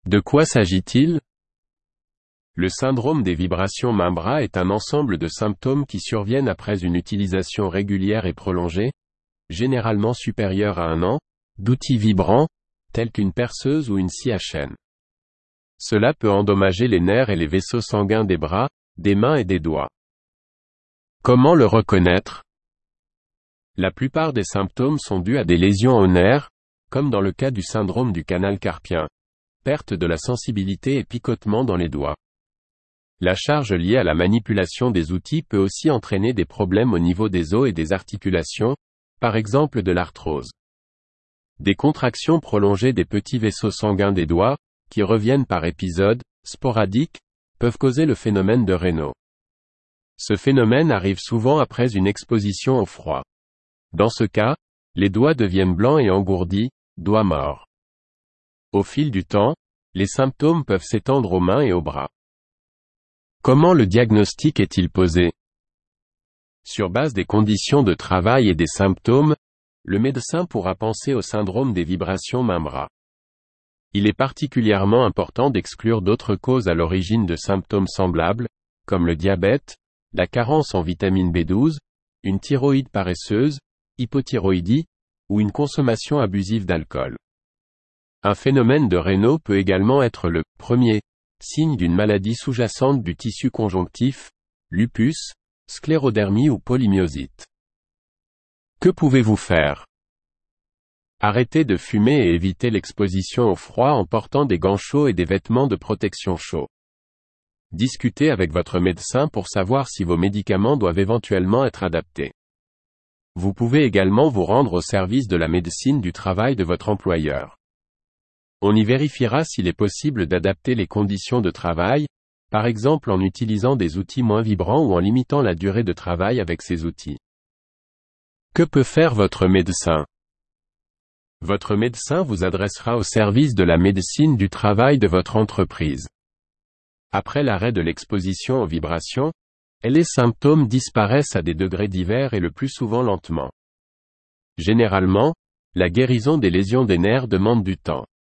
De quoi s'agit-il? Le syndrome des vibrations main-bras est un ensemble de symptômes qui surviennent après une utilisation régulière et prolongée, généralement supérieure à 1 an, d'outils vibrants, tels qu'une perceuse ou une scie à chaîne. Cela peut endommager les nerfs et les vaisseaux sanguins des bras, des mains et des doigts. Comment le reconnaître? La plupart des symptômes sont dus à des lésions aux nerfs, comme dans le cas du syndrome du canal carpien, perte de la sensibilité et picotement dans les doigts. La charge liée à la manipulation des outils peut aussi entraîner des problèmes au niveau des os et des articulations, par exemple de l'arthrose. Des contractions prolongées des petits vaisseaux sanguins des doigts, qui reviennent par épisodes, sporadiques, peuvent causer le phénomène de Raynaud. Ce phénomène arrive souvent après une exposition au froid. Dans ce cas, les doigts deviennent blancs et engourdis, doigts morts. Au fil du temps, les symptômes peuvent s'étendre aux mains et aux bras. Comment le diagnostic est-il posé? Sur base des conditions de travail et des symptômes, le médecin pourra penser au syndrome des vibrations main-bras. Il est particulièrement important d'exclure d'autres causes à l'origine de symptômes semblables, comme le diabète, la carence en vitamine B12, une thyroïde paresseuse, hypothyroïdie, ou une consommation abusive d'alcool. Un phénomène de Raynaud peut également être le premier signe d'une maladie sous-jacente du tissu conjonctif, lupus, sclérodermie ou polymyosite. Que pouvez-vous faire? Arrêtez de fumer et évitez l'exposition au froid en portant des gants chauds et des vêtements de protection chauds. Discutez avec votre médecin pour savoir si vos médicaments doivent éventuellement être adaptés. Vous pouvez également vous rendre au service de la médecine du travail de votre employeur. On y vérifiera s'il est possible d'adapter les conditions de travail, par exemple en utilisant des outils moins vibrants ou en limitant la durée de travail avec ces outils. Que peut faire votre médecin? Votre médecin vous adressera au service de la médecine du travail de votre entreprise. Après l'arrêt de l'exposition aux vibrations, les symptômes disparaissent à des degrés divers et le plus souvent lentement. Généralement, la guérison des lésions des nerfs demande du temps.